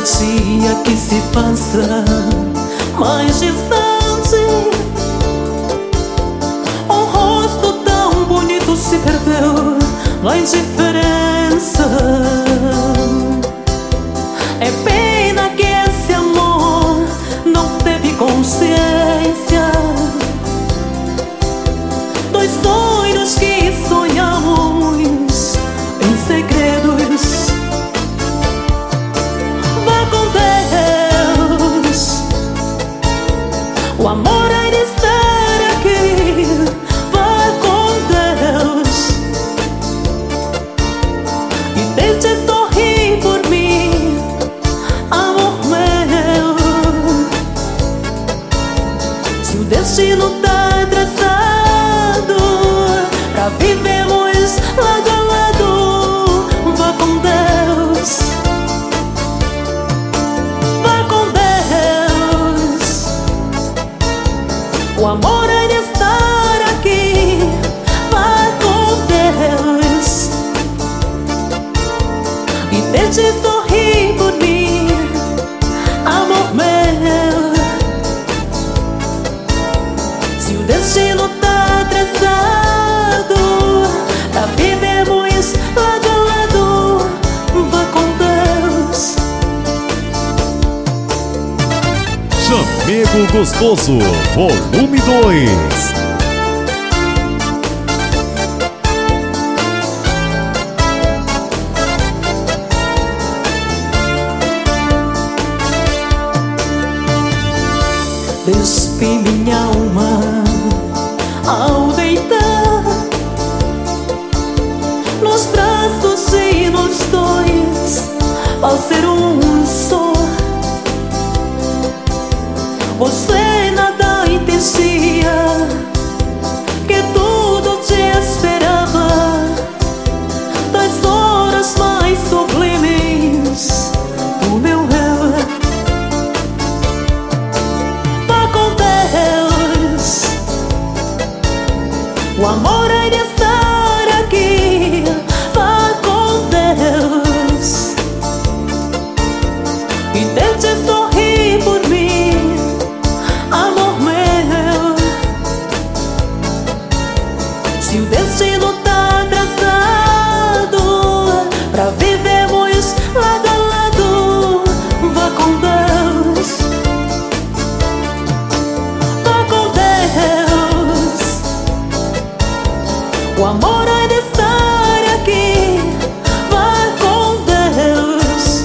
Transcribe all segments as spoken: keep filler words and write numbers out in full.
dia que se passa mais distante, um rosto tão bonito se perdeu na indiferença. É pena que esse amor não teve consciência dos sonhos que sonhamos em segredos. Vá com Deus, o amor há de estar aqui. Vá com Deus e tente sorrir por mim, amor meu. Se o destino tá traçado pra vivermos lado a lado, vá com Deus, vá com Deus. O amor há de estar aqui. Vá com Deus e tente sorrir por mim, amor meu. Se o destino tá traçado pra vivermos lado a lado, vá com Deus. Chamego Gostoso, volume dois. Despi minha alma ao deitar nos braços de nós dois, ao ser um só. Você nada entendia, que tudo te esperava, das horas mais sublimes do meu eu. Vá com Deus, o amor há de estar aqui. Vá com Deus e tente sorrir por mim, amor meu. Se o destino tá traçado pra vivermos lado a lado, vá com Deus, vá com Deus. O amor há de estar aqui. Vá com Deus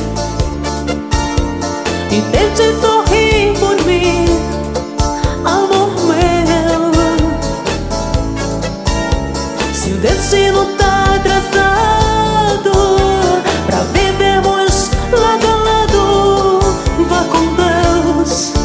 e tente sorrir por mim, amor meu. Se o destino tá traçado pra vivermos lado a lado, vá com Deus.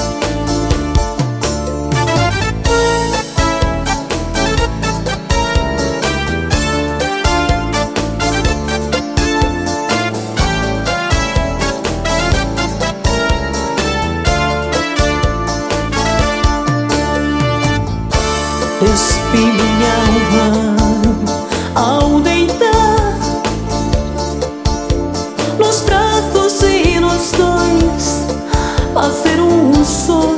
Despi minha alma ao deitar nos braços de nós dois, a ser um só.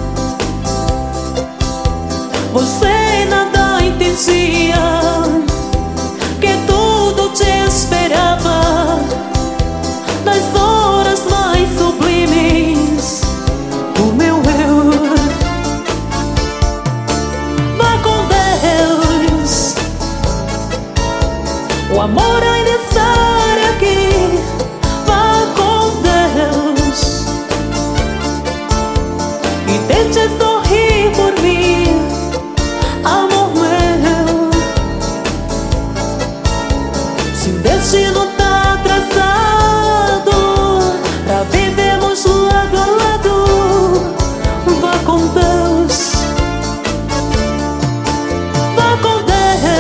Você nada entendia, que tudo te esperava, nas horas mais sublimes do meu eu. O amor há de estar aqui. Vá com Deus e tente sorrir por mim, amor meu. Se o destino tá traçado pra vivermos lado a lado, vá com Deus, vá com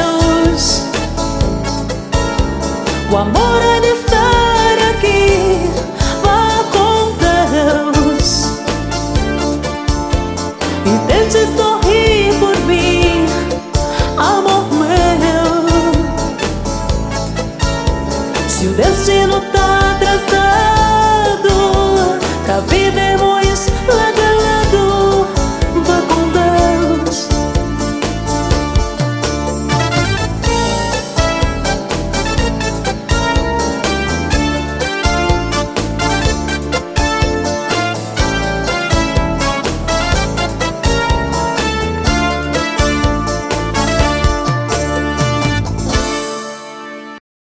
Deus. O amor há de estar aqui.